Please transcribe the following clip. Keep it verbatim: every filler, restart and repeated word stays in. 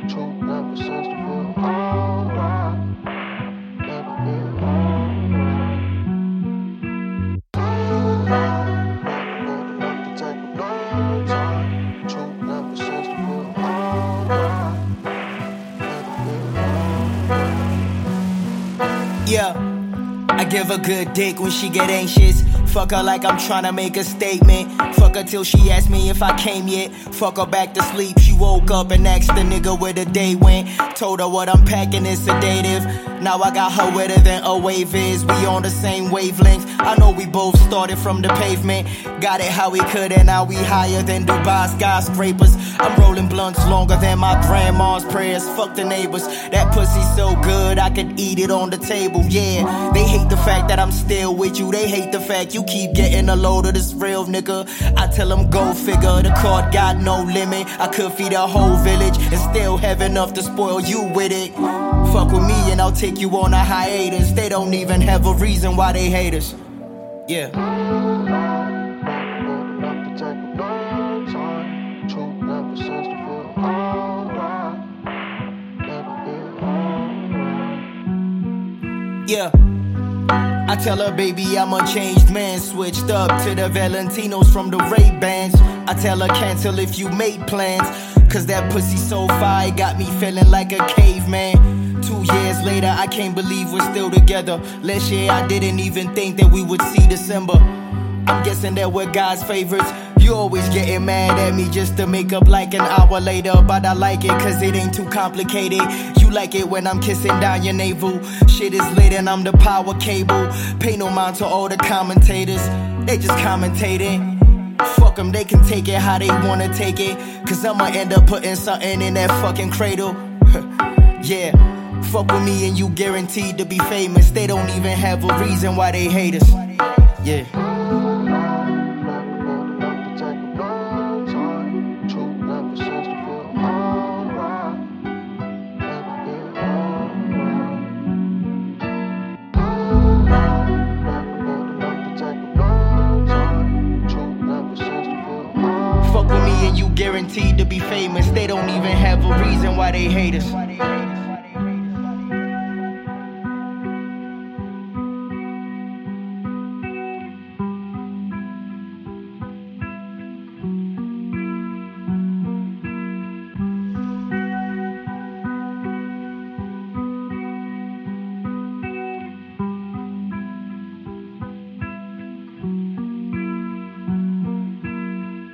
Truth never seems to feel alright. Never feel alright. Never enough to take a long time. Truth never seems to feel alright. Never feel alright. Yeah, I give her good dick when she get anxious. Fuck her like I'm tryna make a statement. Fuck her till she asked me if I came yet. Fuck her back to sleep. She woke up and asked the nigga where the day went. Told her what I'm packing is sedative. Now I got her wetter than a wave is. We on the same wavelength. I know we both started from the pavement. Got it how we could and now we higher than Dubai skyscrapers. I'm rolling blunts longer than my grandma's prayers. Fuck the neighbors. That pussy so good I could eat it on the table. Yeah, they hate the fact that I'm still with you. They hate the fact you keep getting a load of this real nigga. I tell them go figure, the court got no limit. I could feed a whole village and still have enough to spoil you with it. Fuck with me and I'll take you on a hiatus. They don't even have a reason why they hate us. Yeah. Yeah. I tell her, baby, I'm a changed man. Switched up to the Valentinos from the Ray-Bans. I tell her, cancel if you made plans. Cause that pussy so fire got me feeling like a caveman. Two years later, I can't believe we're still together. Last year, I didn't even think that we would see December. I'm guessing that we're God's favorites. You always getting mad at me just to make up like an hour later. But I like it cause it ain't too complicated. You like it when I'm kissing down your navel. Shit is lit and I'm the power cable. Pay no mind to all the commentators. They just commentating. Fuck them, they can take it how they wanna take it. Cause I'ma end up putting something in that fucking cradle. Yeah, fuck with me and you guaranteed to be famous. They don't even have a reason why they hate us. Yeah. Fuck with me and you guaranteed to be famous. They don't even have a reason why they hate us.